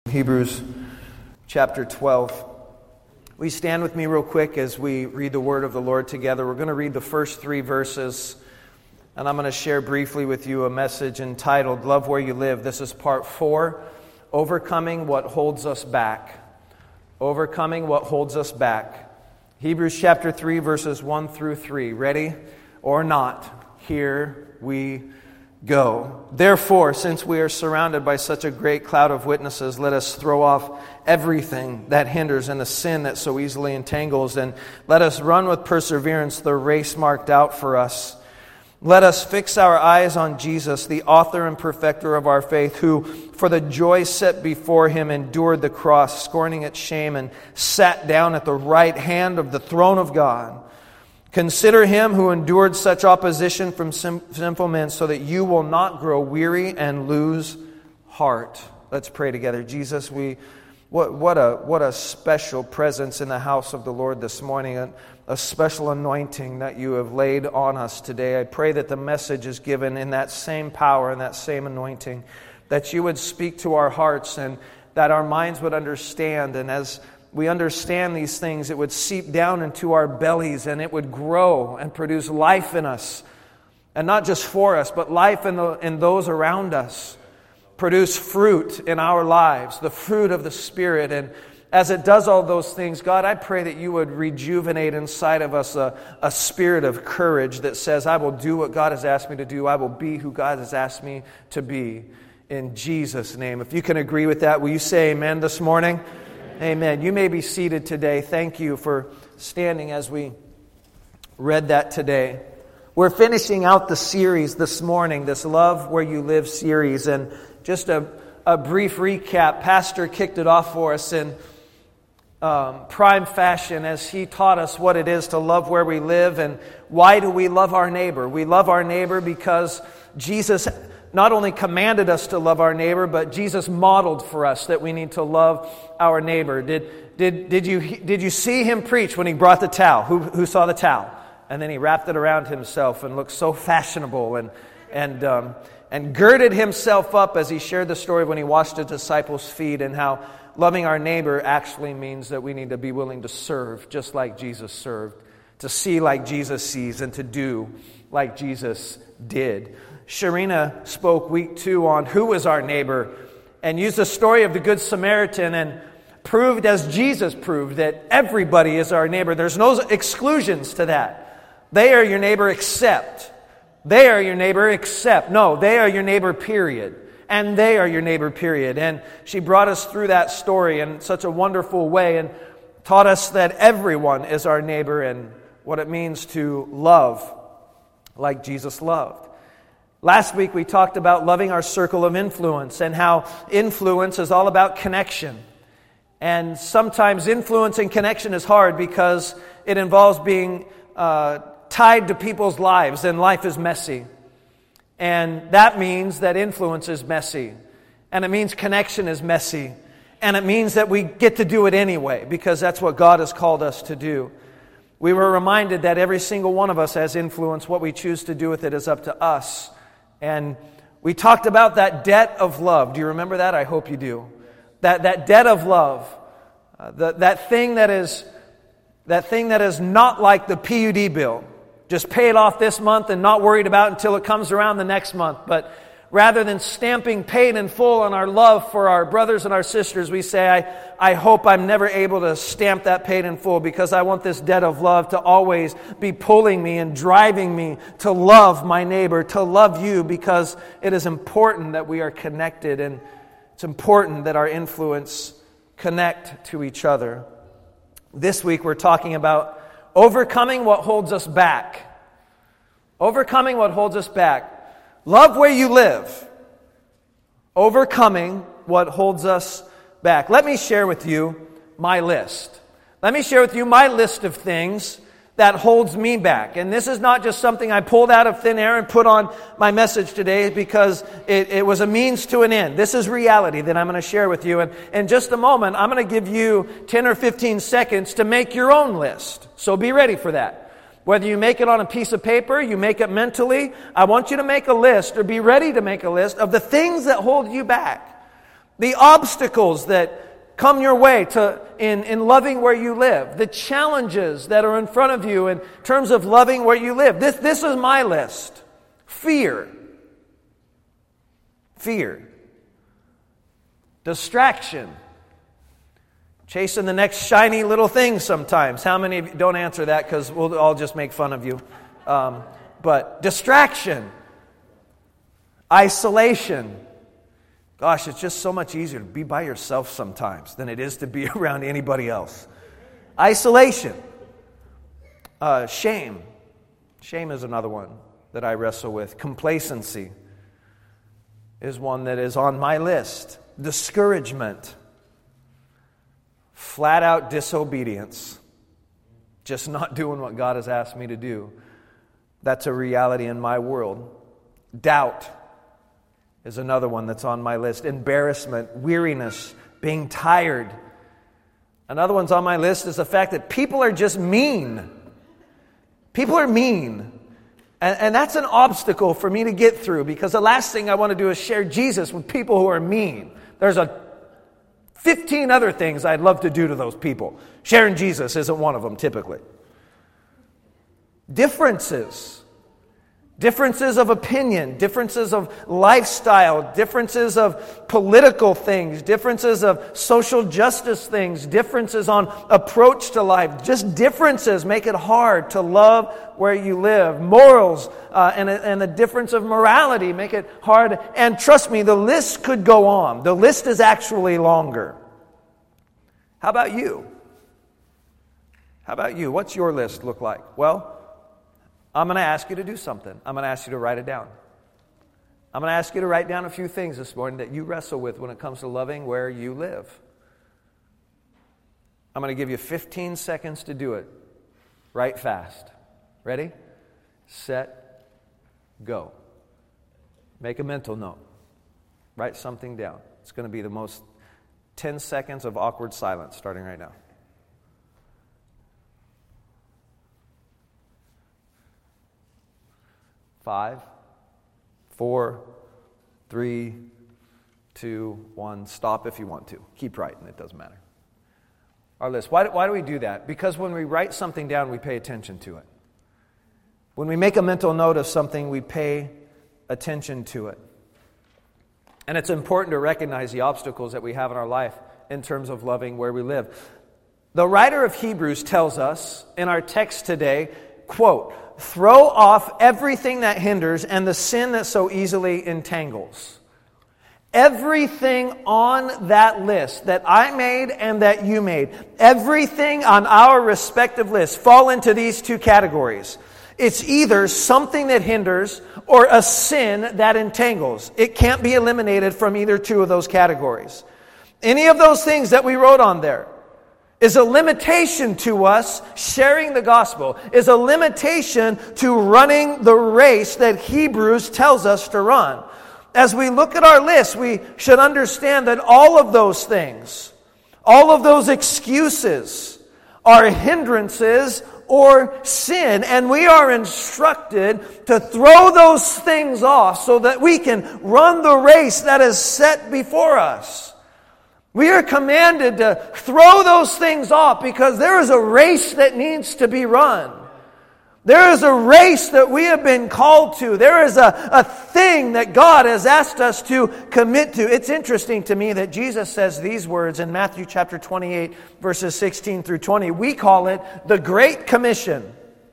Hebrews chapter 12. Will you stand with me real quick as we read the word of the Lord together? We're going to read the first 3 verses, and I'm going to share briefly with you a message entitled, Love Where You Live. This is part 4, Overcoming What Holds Us Back. Overcoming What Holds Us Back. Hebrews chapter 3, verses 1 through 3. Ready or not, here we go. Therefore, since we are surrounded by such a great cloud of witnesses, let us throw off everything that hinders and the sin that so easily entangles, and let us run with perseverance the race marked out for us. Let us fix our eyes on Jesus, the author and perfecter of our faith, who, for the joy set before him, endured the cross, scorning its shame, and sat down at the right hand of the throne of God. Consider him who endured such opposition from sinful men, so that you will not grow weary and lose heart. Let's pray together. Jesus, what a special presence in the house of the Lord this morning, a special anointing that you have laid on us today. I pray that the message is given in that same power and that same anointing, that you would speak to our hearts and that our minds would understand, and as we understand these things, it would seep down into our bellies and it would grow and produce life in us. And not just for us, but life in those around us. Produce fruit in our lives, the fruit of the Spirit. And as it does all those things, God, I pray that you would rejuvenate inside of us a spirit of courage that says, I will do what God has asked me to do. I will be who God has asked me to be. In Jesus' name. If you can agree with that, will you say amen this morning? Amen. You may be seated today. Thank you for standing as we read that today. We're finishing out the series this morning, this Love Where You Live series. And just a brief recap, Pastor kicked it off for us in prime fashion as he taught us what it is to love where we live and why do we love our neighbor. We love our neighbor because Jesus not only commanded us to love our neighbor, but Jesus modeled for us that we need to love our neighbor. Did you see him preach when he brought the towel? Who saw the towel? And then he wrapped it around himself and looked so fashionable and girded himself up as he shared the story when he washed the disciples' feet, and how loving our neighbor actually means that we need to be willing to serve just like Jesus served, to see like Jesus sees, and to do like Jesus did. Sharina spoke week 2 on who is our neighbor and used the story of the Good Samaritan and proved, as Jesus proved, that everybody is our neighbor. There's no exclusions to that. They are your neighbor except. They are your neighbor except. No, they are your neighbor, period. And they are your neighbor, period. And she brought us through that story in such a wonderful way and taught us that everyone is our neighbor and what it means to love like Jesus loved. Last week we talked about loving our circle of influence and how influence is all about connection. And sometimes influence and connection is hard because it involves being tied to people's lives, and life is messy. And that means that influence is messy. And it means connection is messy. And it means that we get to do it anyway because that's what God has called us to do. We were reminded that every single one of us has influence. What we choose to do with it is up to us. And we talked about that debt of love. Do you remember that? I hope you do. That debt of love, that thing that is not like the PUD bill. Just pay it off this month and not worried about it until it comes around the next month. But rather than stamping paid in full on our love for our brothers and our sisters, we say, I hope I'm never able to stamp that paid in full because I want this debt of love to always be pulling me and driving me to love my neighbor, to love you, because it is important that we are connected and it's important that our influence connect to each other. This week we're talking about overcoming what holds us back. Overcoming what holds us back. Love where you live. Overcoming what holds us back. Let me share with you my list. Let me share with you my list of things that holds me back. And this is not just something I pulled out of thin air and put on my message today because it was a means to an end. This is reality that I'm going to share with you. And in just a moment, I'm going to give you 10 or 15 seconds to make your own list. So be ready for that. Whether you make it on a piece of paper, you make it mentally, I want you to make a list or be ready to make a list of the things that hold you back. the obstacles that come your way in loving where you live, the challenges that are in front of you in terms of loving where you live. This is my list. Fear. Distraction. Chasing the next shiny little thing sometimes. How many of you don't answer that because we'll all just make fun of you? But distraction. Isolation. Gosh, it's just so much easier to be by yourself sometimes than it is to be around anybody else. Isolation. Shame. Shame is another one that I wrestle with. Complacency is one that is on my list. Discouragement. Flat out disobedience. Just not doing what God has asked me to do. That's a reality in my world. Doubt is another one that's on my list. Embarrassment, weariness, being tired. Another one's on my list is the fact that people are just mean. People are mean. And that's an obstacle for me to get through, because the last thing I want to do is share Jesus with people who are mean. There's 15 other things I'd love to do to those people. Sharing Jesus isn't one of them, typically. Differences of opinion, differences of lifestyle, differences of political things, differences of social justice things, differences on approach to life. Just differences make it hard to love where you live. Morals and the difference of morality make it hard. And trust me, the list could go on. The list is actually longer. How about you? What's your list look like? Well, I'm going to ask you to do something. I'm going to ask you to write it down. I'm going to ask you to write down a few things this morning that you wrestle with when it comes to loving where you live. I'm going to give you 15 seconds to do it. Write fast. Ready? Set. Go. Make a mental note. Write something down. It's going to be the most 10 seconds of awkward silence starting right now. 5, 4, 3, 2, 1. Stop if you want to. Keep writing. It doesn't matter. Our list. Why do we do that? Because when we write something down, we pay attention to it. When we make a mental note of something, we pay attention to it. And it's important to recognize the obstacles that we have in our life in terms of loving where we live. The writer of Hebrews tells us in our text today, quote, "Throw off everything that hinders and the sin that so easily entangles." Everything on that list that I made and that you made, everything on our respective lists fall into these two categories. It's either something that hinders or a sin that entangles. It can't be eliminated from either two of those categories. Any of those things that we wrote on there is a limitation to us sharing the gospel, is a limitation to running the race that Hebrews tells us to run. As we look at our list, we should understand that all of those things, all of those excuses are hindrances or sin, and we are instructed to throw those things off so that we can run the race that is set before us. We are commanded to throw those things off because there is a race that needs to be run. There is a race that we have been called to. There is a thing that God has asked us to commit to. It's interesting to me that Jesus says these words in Matthew chapter 28, verses 16 through 20. We call it the Great Commission.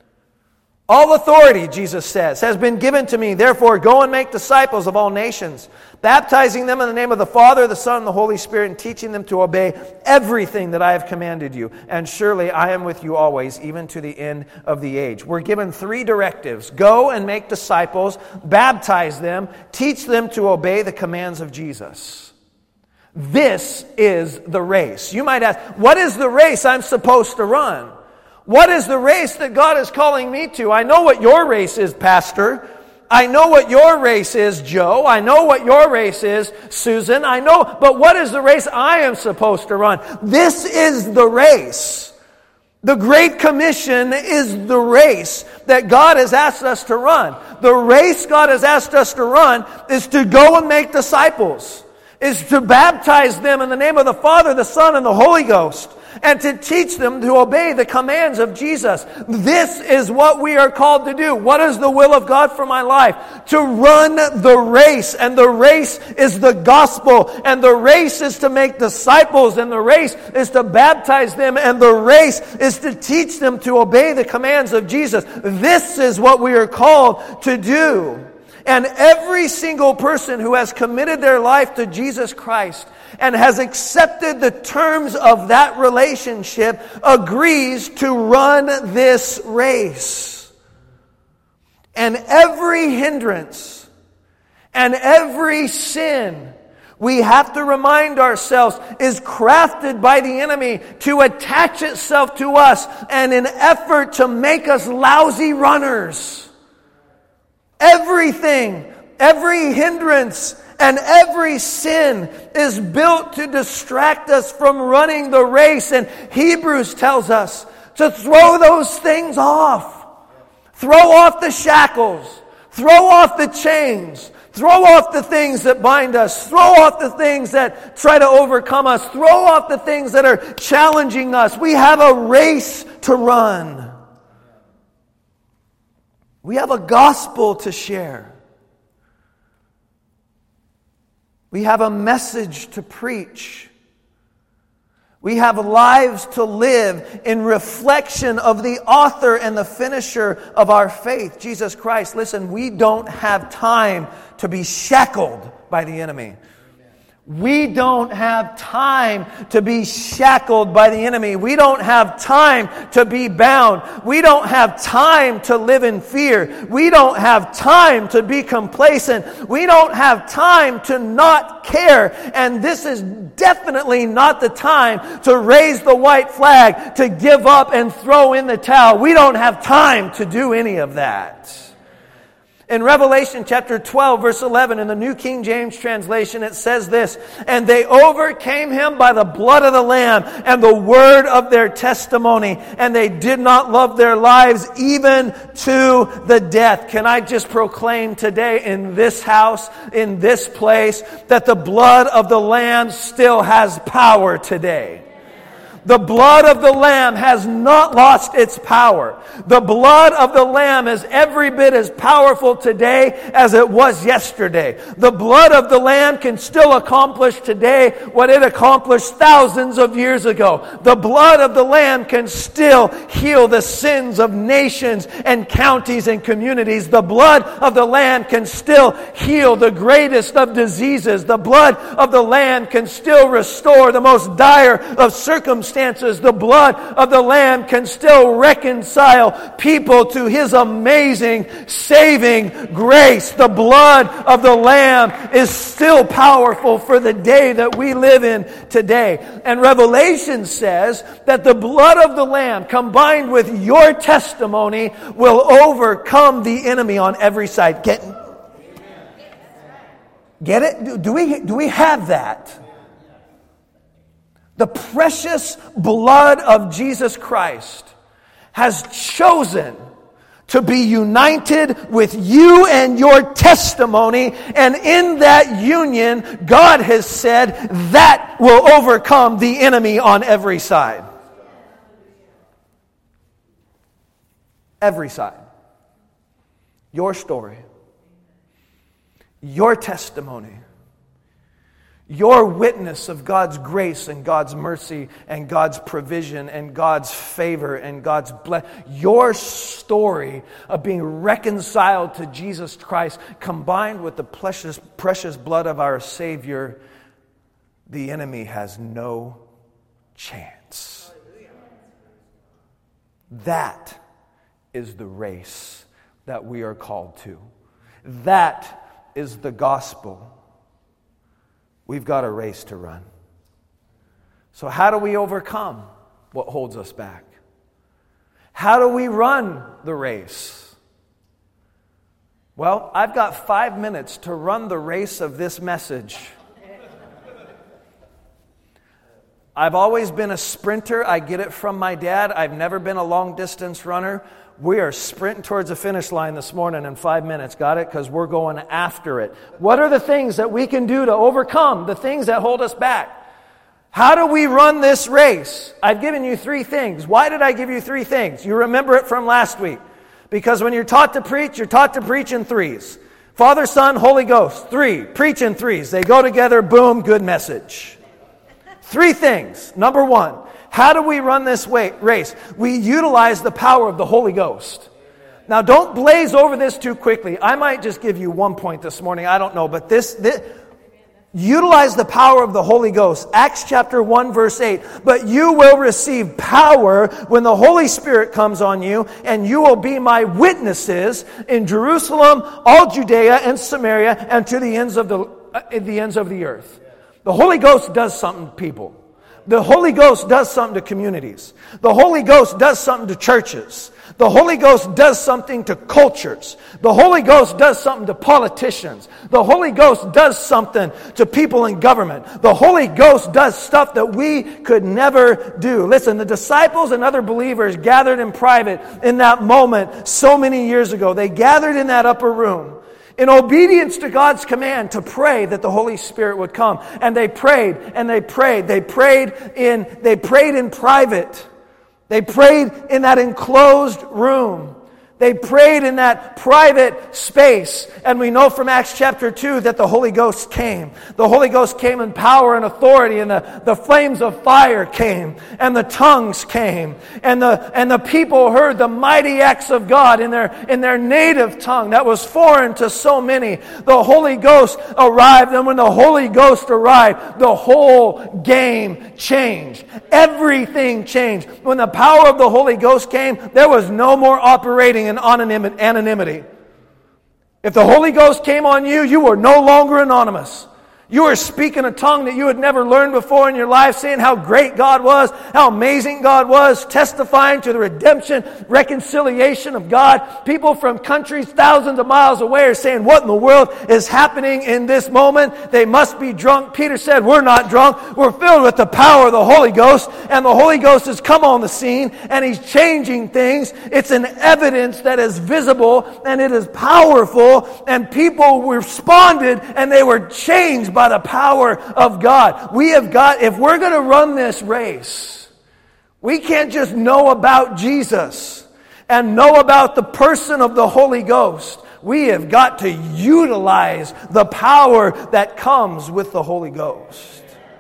All authority, Jesus says, has been given to me. Therefore, go and make disciples of all nations, baptizing them in the name of the Father, the Son, and the Holy Spirit, and teaching them to obey everything that I have commanded you. And surely I am with you always, even to the end of the age. We're given 3 directives. Go and make disciples, baptize them, teach them to obey the commands of Jesus. This is the race. You might ask, what is the race I'm supposed to run? What is the race that God is calling me to? I know what your race is, Pastor. I know what your race is, Joe. I know what your race is, Susan. I know, but what is the race I am supposed to run? This is the race. The Great Commission is the race that God has asked us to run. The race God has asked us to run is to go and make disciples. is to baptize them in the name of the Father, the Son, and the Holy Ghost, and to teach them to obey the commands of Jesus. This is what we are called to do. What is the will of God for my life? To run the race, and the race is the gospel, and the race is to make disciples, and the race is to baptize them, and the race is to teach them to obey the commands of Jesus. This is what we are called to do. And every single person who has committed their life to Jesus Christ and has accepted the terms of that relationship agrees to run this race. And every hindrance and every sin, we have to remind ourselves, is crafted by the enemy to attach itself to us and in effort to make us lousy runners. Everything, every hindrance, and every sin is built to distract us from running the race. And Hebrews tells us to throw those things off. Throw off the shackles. Throw off the chains. Throw off the things that bind us. Throw off the things that try to overcome us. Throw off the things that are challenging us. We have a race to run. We have a gospel to share. We have a message to preach. We have lives to live in reflection of the author and the finisher of our faith, Jesus Christ. Listen, we don't have time to be shackled by the enemy. We don't have time to be shackled by the enemy. We don't have time to be bound. We don't have time to live in fear. We don't have time to be complacent. We don't have time to not care. And this is definitely not the time to raise the white flag, to give up and throw in the towel. We don't have time to do any of that. In Revelation chapter 12, verse 11, in the New King James translation, it says this, "And they overcame him by the blood of the Lamb and the word of their testimony, and they did not love their lives even to the death." Can I just proclaim today in this house, in this place, that the blood of the Lamb still has power today? The blood of the Lamb has not lost its power. The blood of the Lamb is every bit as powerful today as it was yesterday. The blood of the Lamb can still accomplish today what it accomplished thousands of years ago. The blood of the Lamb can still heal the sins of nations and counties and communities. The blood of the Lamb can still heal the greatest of diseases. The blood of the Lamb can still restore the most dire of circumstances. The blood of the Lamb can still reconcile people to His amazing saving grace. The blood of the Lamb is still powerful for the day that we live in today. And Revelation says that the blood of the Lamb combined with your testimony will overcome the enemy on every side. Get it? Do we have that? The precious blood of Jesus Christ has chosen to be united with you and your testimony, and in that union, God has said that will overcome the enemy on every side. Every side. Your story, your testimony, your witness of God's grace and God's mercy and God's provision and God's favor and God's blessing. Your story of being reconciled to Jesus Christ combined with the precious blood of our Savior, the enemy has no chance. That is the race that we are called to. That is the gospel. We've got a race to run. So how do we overcome what holds us back? How do we run the race? Well, I've got 5 minutes to run the race of this message. I've always been a sprinter. I get it from my dad. I've never been a long-distance runner. We are sprinting towards the finish line this morning in 5 minutes. Got it? Because we're going after it. What are the things that we can do to overcome the things that hold us back? How do we run this race? I've given you 3 things. Why did I give you 3 things? You remember it from last week. Because when you're taught to preach in 3s. Father, Son, Holy Ghost. 3. Preach in 3s. They go together. Boom. Good message. 3 things. Number 1. How do we run this race? We utilize the power of the Holy Ghost. Now, don't blaze over this too quickly. I might just give you 1 point this morning. I don't know. But this utilize the power of the Holy Ghost. Acts chapter 1, verse 8. But you will receive power when the Holy Spirit comes on you, and you will be my witnesses in Jerusalem, all Judea and Samaria, and to the ends of the earth. The Holy Ghost does something to people. The Holy Ghost does something to communities. The Holy Ghost does something to churches. The Holy Ghost does something to cultures. The Holy Ghost does something to politicians. The Holy Ghost does something to people in government. The Holy Ghost does stuff that we could never do. Listen, the disciples and other believers gathered in private in that moment so many years ago. They gathered in that upper room in obedience to God's command to pray that the Holy Spirit would come. And they prayed, and they prayed. They prayed in private. They prayed in that enclosed room. They prayed in that private space. And we know from Acts chapter 2 that the Holy Ghost came. The Holy Ghost came in power and authority, and the flames of fire came, and the tongues came, and the people heard the mighty acts of God in their native tongue that was foreign to so many. The Holy Ghost arrived, and when the Holy Ghost arrived, the whole game changed. Everything changed. When the power of the Holy Ghost came, there was no more operating in anonymity. If the Holy Ghost came on you, you were no longer anonymous. You were speaking a tongue that you had never learned before in your life, saying how great God was, how amazing God was, testifying to the redemption, reconciliation of God. People from countries thousands of miles away are saying, what in the world is happening in this moment? They must be drunk. Peter said, we're not drunk. We're filled with the power of the Holy Ghost, and the Holy Ghost has come on the scene, and He's changing things. It's an evidence that is visible, and it is powerful, and people responded, and they were changed by the power of God. If we're going to run this race, we can't just know about Jesus and know about the person of the Holy Ghost. We have got to utilize the power that comes with the Holy Ghost.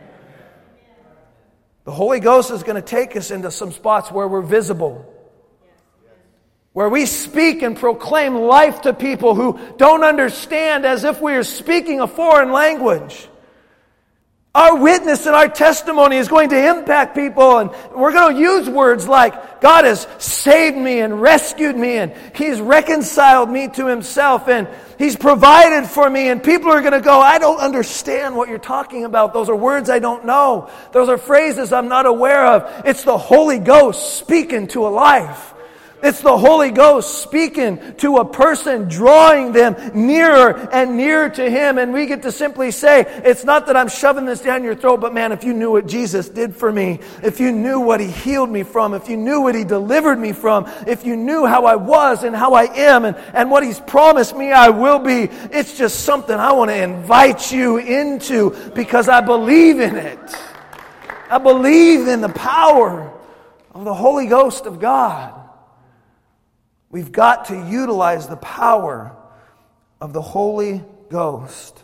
The Holy Ghost is going to take us into some spots where we're visible, where we speak and proclaim life to people who don't understand, as if we are speaking a foreign language. Our witness and our testimony is going to impact people, and we're going to use words like, God has saved me and rescued me, and He's reconciled me to Himself, and He's provided for me, and people are going to go, I don't understand what you're talking about. Those are words I don't know. Those are phrases I'm not aware of. It's the Holy Ghost speaking to a life. It's the Holy Ghost speaking to a person, drawing them nearer and nearer to Him. And we get to simply say, it's not that I'm shoving this down your throat, but man, if you knew what Jesus did for me, if you knew what He healed me from, if you knew what He delivered me from, if you knew how I was and how I am and what He's promised me I will be, it's just something I want to invite you into because I believe in it. I believe in the power of the Holy Ghost of God. We've got to utilize the power of the Holy Ghost.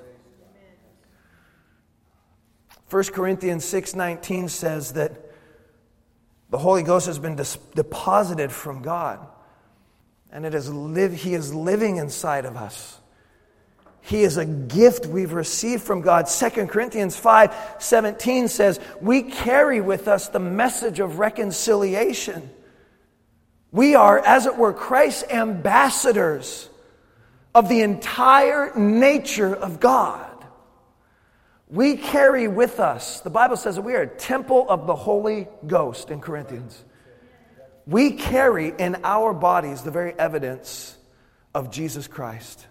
1 Corinthians 6:19 says that the Holy Ghost has been deposited from God, and He is living inside of us. He is a gift we've received from God. 2 Corinthians 5:17 says, we carry with us the message of reconciliation. We are, as it were, Christ's ambassadors of the entire nature of God. We carry with us, the Bible says that we are a temple of the Holy Ghost in Corinthians. We carry in our bodies the very evidence of Jesus Christ.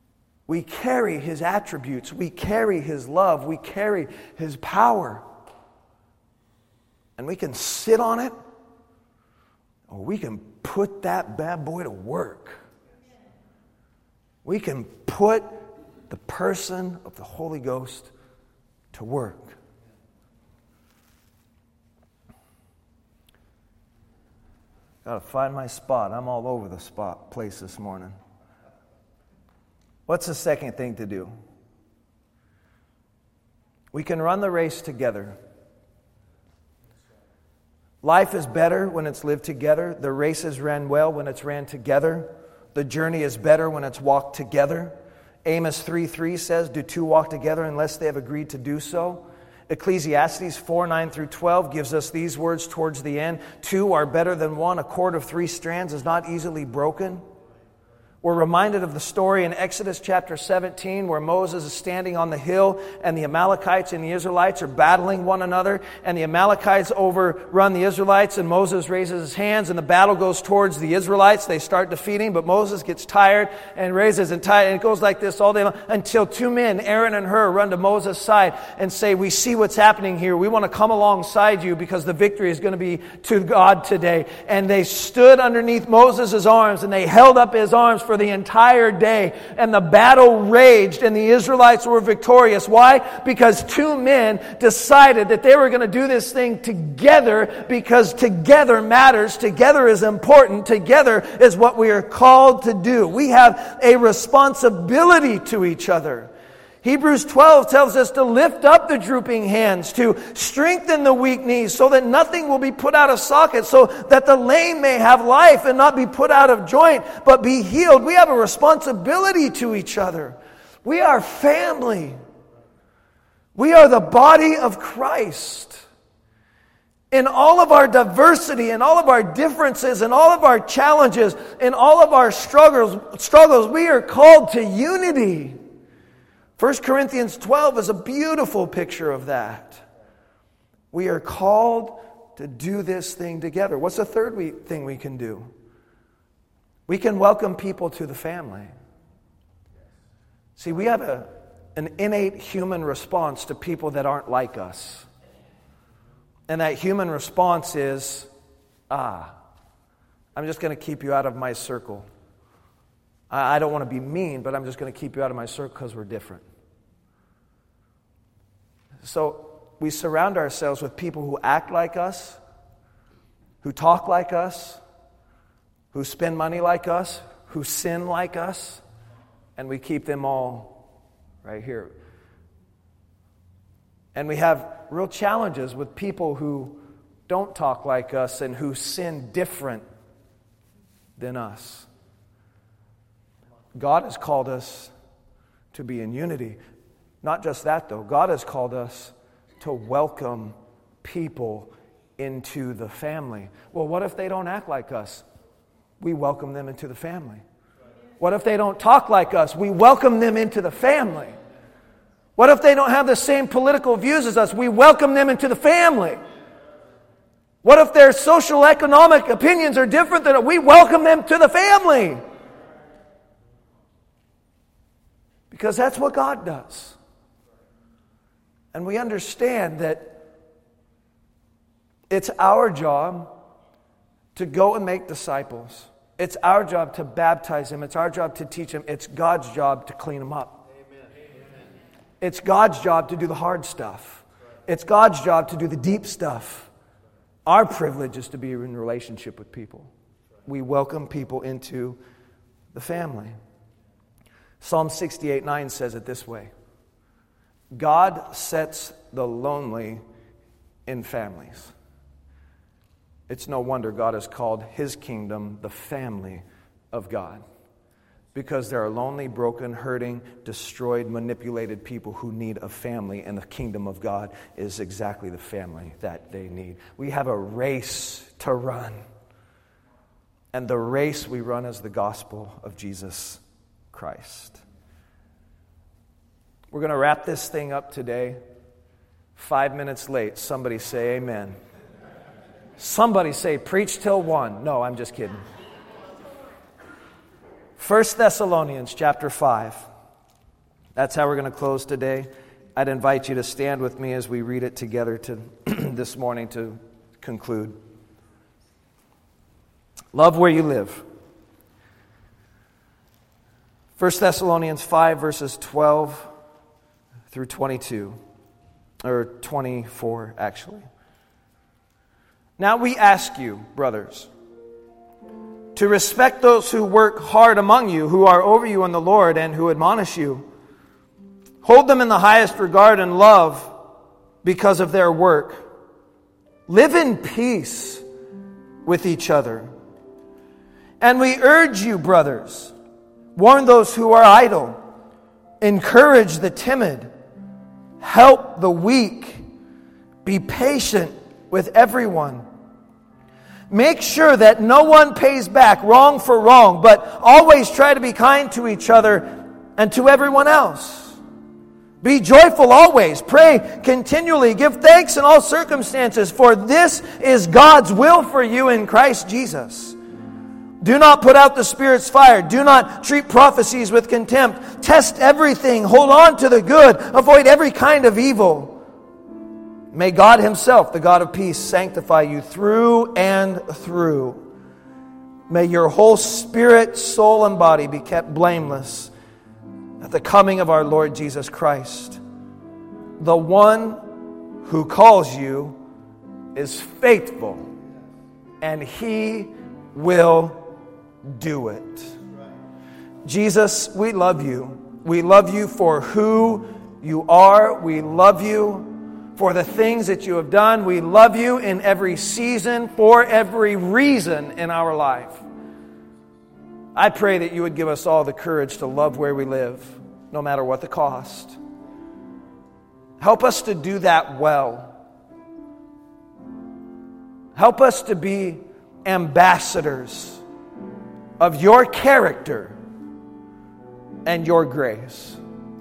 We carry His attributes. We carry His love. We carry His power. And we can sit on it, or we can put that bad boy to work. We can put the person of the Holy Ghost to work. Got to find my spot. I'm all over the place this morning. What's the second thing to do? We can run the race together. Life is better when it's lived together. The race is ran well when it's ran together. The journey is better when it's walked together. Amos 3:3 says, do two walk together unless they have agreed to do so? Ecclesiastes 4:9-12 gives us these words towards the end. Two are better than one. A cord of three strands is not easily broken. We're reminded of the story in Exodus chapter 17 where Moses is standing on the hill and the Amalekites and the Israelites are battling one another, and the Amalekites overrun the Israelites, and Moses raises his hands and the battle goes towards the Israelites. They start defeating, but Moses gets tired and raises and it goes like this all day long until two men, Aaron and Hur, run to Moses' side and say, we see what's happening here. We want to come alongside you because the victory is going to be to God today. And they stood underneath Moses' arms and they held up his arms for the entire day, and the battle raged and the Israelites were victorious. Why? Because two men decided that they were going to do this thing together, because together matters, together is important, together is what we are called to do. We have a responsibility to each other. Hebrews 12 tells us to lift up the drooping hands, to strengthen the weak knees so that nothing will be put out of socket, so that the lame may have life and not be put out of joint, but be healed. We have a responsibility to each other. We are family. We are the body of Christ. In all of our diversity, in all of our differences, in all of our challenges, in all of our struggles, we are called to unity. 1 Corinthians 12 is a beautiful picture of that. We are called to do this thing together. What's the third thing we can do? We can welcome people to the family. See, we have an innate human response to people that aren't like us. And that human response is, I'm just going to keep you out of my circle. I don't want to be mean, but I'm just going to keep you out of my circle because we're different. So we surround ourselves with people who act like us, who talk like us, who spend money like us, who sin like us, and we keep them all right here. And we have real challenges with people who don't talk like us and who sin different than us. God has called us to be in unity. Not just that, though. God has called us to welcome people into the family. Well, what if they don't act like us? We welcome them into the family. What if they don't talk like us? We welcome them into the family. What if they don't have the same political views as us? We welcome them into the family. What if their social economic opinions are different than us? We welcome them to the family. Because that's what God does. And we understand that it's our job to go and make disciples. It's our job to baptize them. It's our job to teach them. It's God's job to clean them up. Amen. It's God's job to do the hard stuff. It's God's job to do the deep stuff. Our privilege is to be in relationship with people. We welcome people into the family. Psalm 68:9 says it this way: God sets the lonely in families. It's no wonder God has called His kingdom the family of God. Because there are lonely, broken, hurting, destroyed, manipulated people who need a family, and the kingdom of God is exactly the family that they need. We have a race to run. And the race we run is the gospel of Jesus Christ. We're going to wrap this thing up today. 5 minutes late. Somebody say amen. Somebody say preach till 1. No, I'm just kidding. 1 Thessalonians chapter 5. That's how we're going to close today. I'd invite you to stand with me as we read it together this morning to conclude. Love where you live. 1 Thessalonians 5, verses 12 through 22. Or 24, actually. Now we ask you, brothers, to respect those who work hard among you, who are over you in the Lord, and who admonish you. Hold them in the highest regard and love because of their work. Live in peace with each other. And we urge you, brothers, warn those who are idle, encourage the timid, help the weak, be patient with everyone. Make sure that no one pays back wrong for wrong, but always try to be kind to each other and to everyone else. Be joyful always. Pray continually. Give thanks in all circumstances, for this is God's will for you in Christ Jesus. Do not put out the Spirit's fire. Do not treat prophecies with contempt. Test everything. Hold on to the good. Avoid every kind of evil. May God Himself, the God of peace, sanctify you through and through. May your whole spirit, soul, and body be kept blameless at the coming of our Lord Jesus Christ. The one who calls you is faithful, and He will do it. Jesus, we love you. We love you for who you are. We love you for the things that you have done. We love you in every season, for every reason in our life. I pray that you would give us all the courage to love where we live, no matter what the cost. Help us to do that well. Help us to be ambassadors of your character and your grace.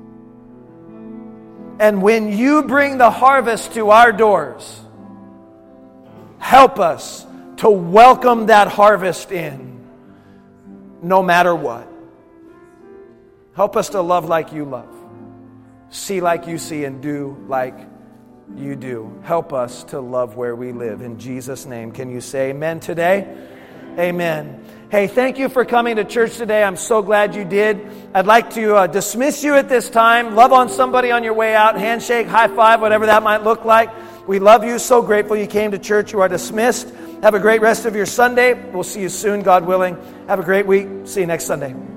And when you bring the harvest to our doors, help us to welcome that harvest in, no matter what. Help us to love like you love, see like you see, and do like you do. Help us to love where we live. In Jesus' name, can you say amen today? Amen. Hey, thank you for coming to church today. I'm so glad you did. I'd like to dismiss you at this time. Love on somebody on your way out. Handshake, high five, whatever that might look like. We love you. So grateful you came to church. You are dismissed. Have a great rest of your Sunday. We'll see you soon, God willing. Have a great week. See you next Sunday.